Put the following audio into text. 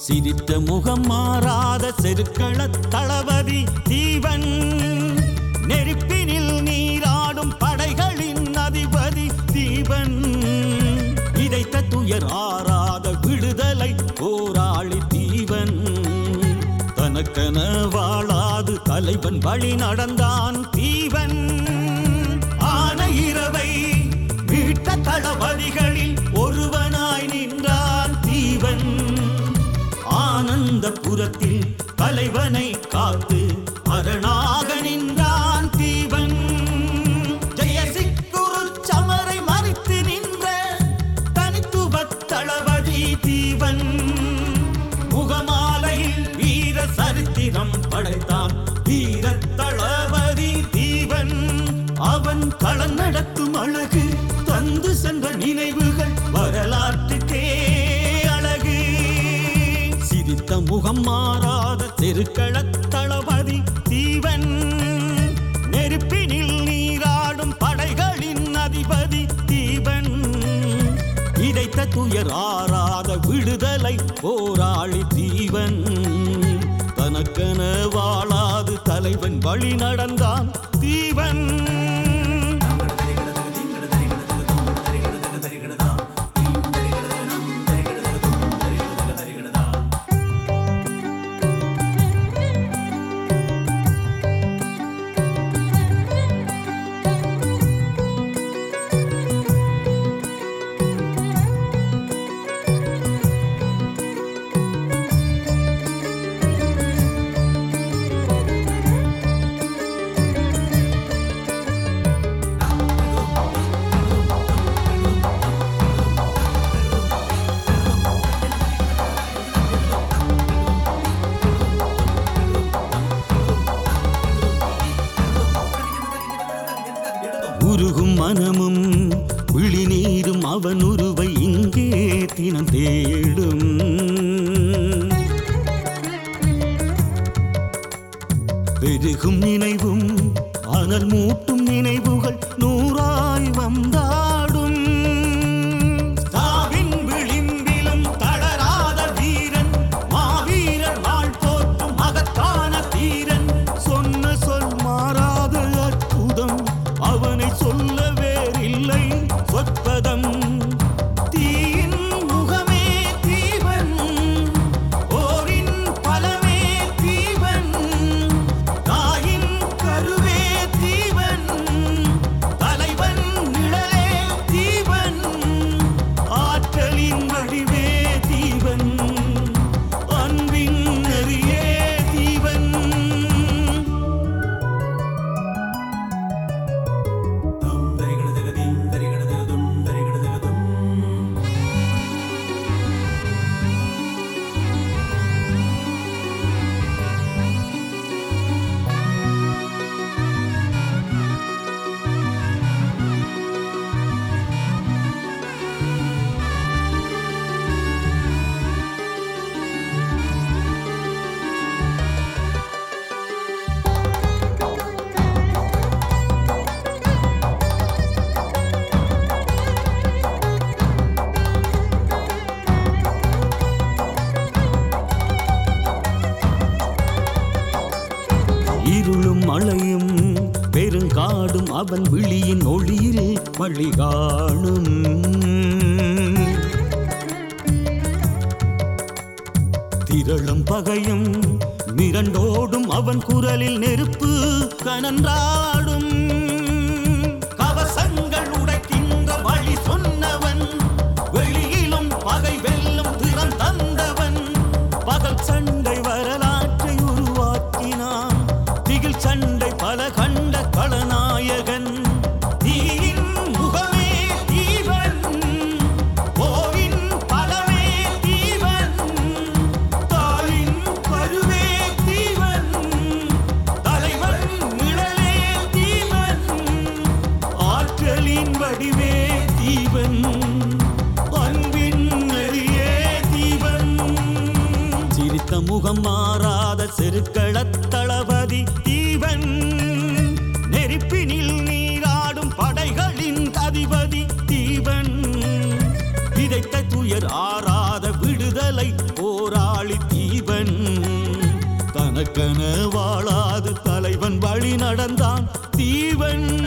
சிரித்த முகம் மாறாத செருக்களத் தளபதி தீவன், நெருப்பினில் நீராடும் படைகளின் அதிபதி தீவன், இதைத்த துயர் ஆறாத விடுதலை போராளி தீவன், தனக்கென வாழாது தலைவன் வழி நடந்தான் தீவன், ஆன இரவை மீட்ட தளபதிகளில் ஒருவனாய் நின்றான் தீவன், ஆனந்தபுரத்தில் தலைவனை காத்து அரணாக நின்றான் தீவன், ஜெயசிக்குரு சமரை மறித்து நின்ற தனித்துவ தளபதி தீவன், முகமாலையில் வீர சரித்திரம் படைத்தான் வீர தளபதி தீவன், அவன் களம் நடத்தும் அழகு தந்து சென்ற நினைவுகள் வரலாற்றுக்கே அழகு, சிரித்த முகம் மாறாத தெருக்களத் தளபதி தீவன், நெருப்பினில் நீராடும் படைகளின் அதிபதி தீவன், இதைத்த துயர் ஆறாத விடுதலை போராளி தீவன், தனக்கென வாழாது தலைவன் வழி நடந்தான் தீவன். உருகும் மனமும் விழிநீரும் அவன் உருவை இங்கே தினம் தேடும், பெருகும் நினைவும் அனல் மூட்டும் நினைவுகள் நூறாய் வந்தாடும், தாவின் விளிம்பிலும் தளராத வீரன், மாவீரர் வாழ் தோற்றும் மகத்தான தீரன், சொன்ன சொல் மாறாத அற்புதம் அவனை சொல்ல வேறில்லை சொற்பதம், தீயின் முகமே தீவன், போரின் பலமே தீவன், தாயின் கருவே தீவன், தலைவன் நிழலே தீவன், ஆற்றலின் வடிவே தீவன், அன்பின் நெறியே தீவன். இருளும் மழையும் பெருங்காடும் அவன் விழியின் ஒளியில் வழிகாணும், திரளும் பகையும் மிரண்டோடும் அவன் குரலில் நெருப்பு கனன்றாடும், கவசங்கள் உடைக்கின்ற வழி சொன்னவன், வெளியிலும் பகை வெல்லும் திறம் தந்தவன், பகல் சண்டை வரலாற்றை உருவாக்கினான், திகில் சண்டை பல கண்ட களநாயகன், தீயின் முகமே தீவன், போரின் பலமே தீவன், தாயின் கருவே தீவன், தலைவன் நிழலே தீவன், ஆற்றலின் வடிவே தீவன், அன்பின் நெறியே தீவன், சிரித்த முகம் மாறாத செருக்களத் தளபதி தீவன், நெருப்பினில் நீராடும் படைகளின் அதிபதி தீவன், விதைத்த துயர் ஆறாத விடுதலை போராளி தக்கன வாழாது தலைவன் வழி நடந்தான் தீவன்